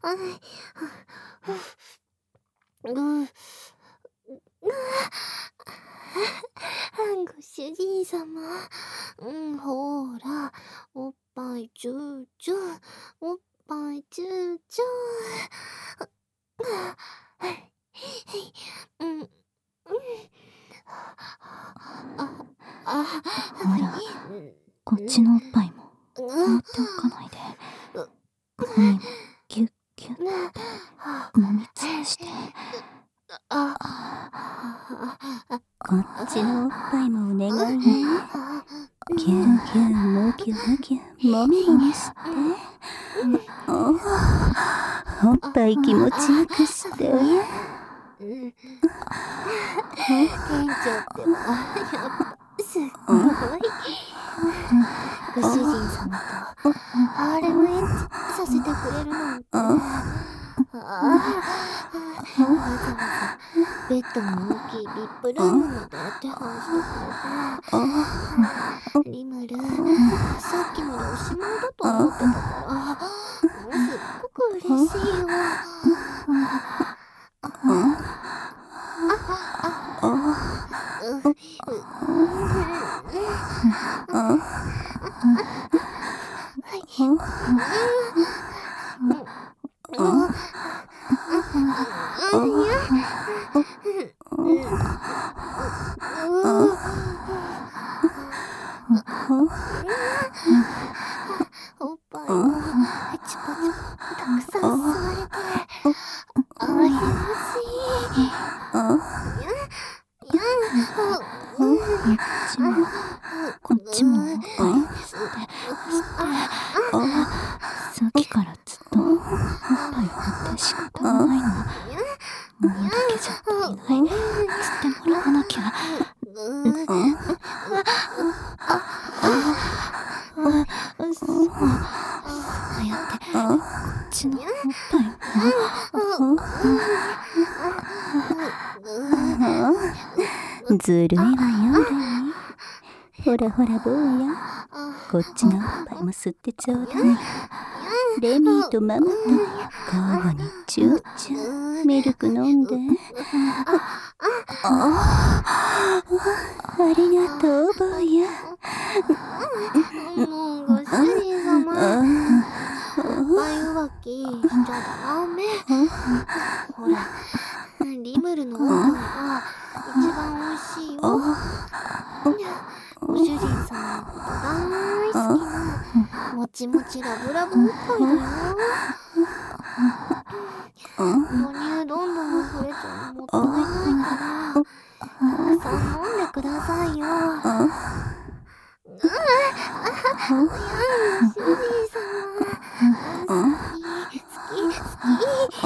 ご主人様、ほーら、おっぱいチューチュー、おっぱいチューチュー。 ほら、こっちのおっぱいも放っておかないで。髪もギュッギュッて揉みつぶして。こっちのおっぱいもお願いね。ギュンギュンムギュムギュンもみもみして。おっぱい気持ちよくして。 店長ってば、やっぱすっごい。ご主人様とハーレムエッチさせてくれるなんて。わざわざベッドの大きいビップルームまで手配してくれて。リムル、さっきまでおしまいだと思ってたから、すっごく嬉しいよ。おっぱいもチパチパたくさん吸われて、ああ、気持ちいい。 こっちもおっぱい吸って吸って。さっきからずっとおっぱい放って仕方がないの。もうだけじゃ足りない。吸ってもらわなきゃ。そうやってこっちのおっぱいもずるいわよ、レミ。ほらほら坊や、こっちのおっぱいも吸ってちょうだい。レミーとママと交互にチューチューミルク飲んで。ありがとう坊や。 もうご主人様、おっぱい浮気しちゃダメ。ほら、リムルのおっぱいが一番美味しいよ。ご主人様のこと大好きなもちもちラブラブおっぱいだよ。母乳どんどん溢れちゃうのもったいないから、たくさん飲んでくださいよ。ご主人様、好き好き好き。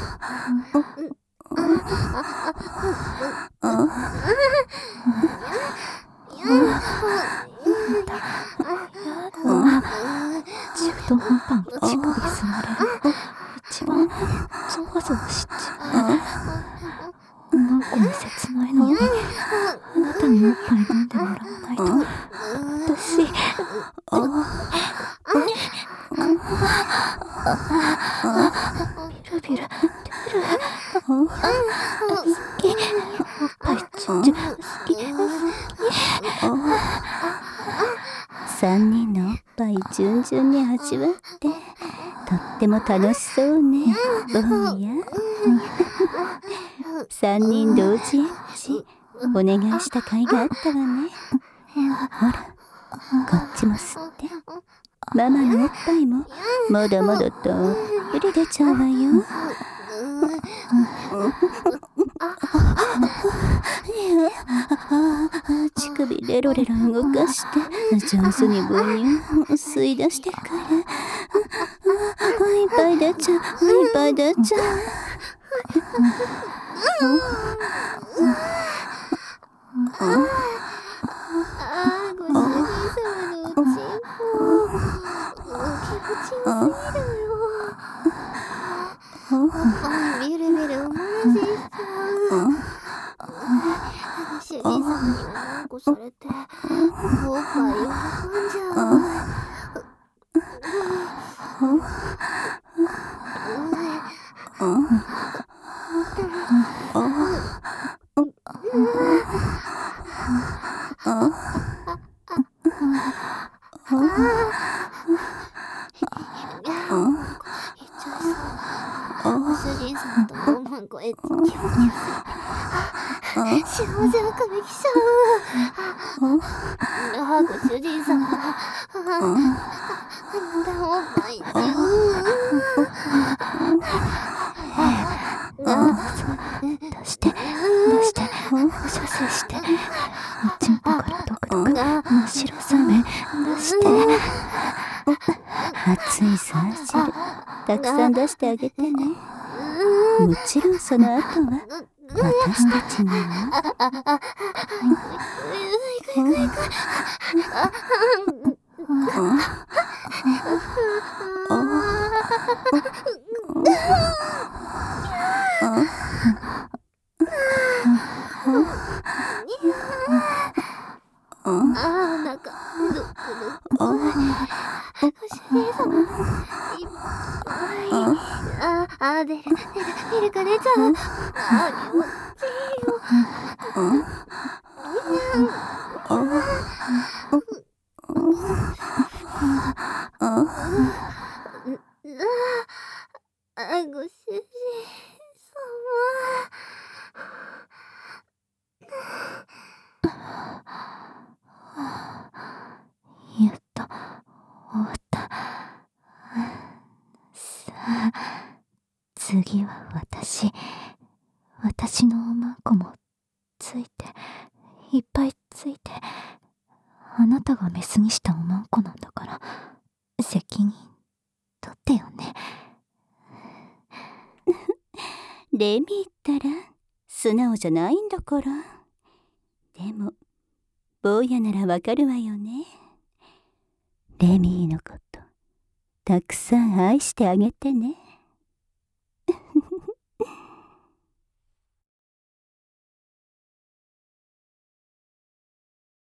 中途半端に乳首吸われる一番ゾワゾワしちゃう。なんかに切ないのに、あなたにおっぱい飲んでもらわないと私ビルビル出る。好き、おっぱいチュッチュ好き。3人のおっぱい順々に味わってとっても楽しそうね、坊や。3人同時エッチお願いした甲斐があったわね。ほら、こっちも吸って。ママのおっぱいもまだまだたっぷり出ちゃうわよ。乳首レロレロ動かして上手に母乳吸い出してくる。いっぱい出ちゃう、いっぱい出ちゃう。 ご主人様のおちんぽ、気持ちよすぎるよ。ビルビルおまらせしちゃう。主人様におまんこされて、おっぱい喜んじゃう。 ご主人様とのおまんこエッチキュンキュン幸せをかみきちゃう。ご主人様おっぱい出して射精しておちんぽからドクドク真っ白さめ出して熱いさ汁たくさん出してあげてね。もちろんその後は私たちにも。 なんかどこご主人様いっぱい出るかねちゃん気持ちいいよ。ご主人やっと終わった。さあ次は私のおまんこもついていっぱいついて、あなたがメスにしたおまんこなんだから責任取ってよね。レミったら素直じゃないんだから。でも坊やならわかるわよね。レミーのことたくさん愛してあげてね。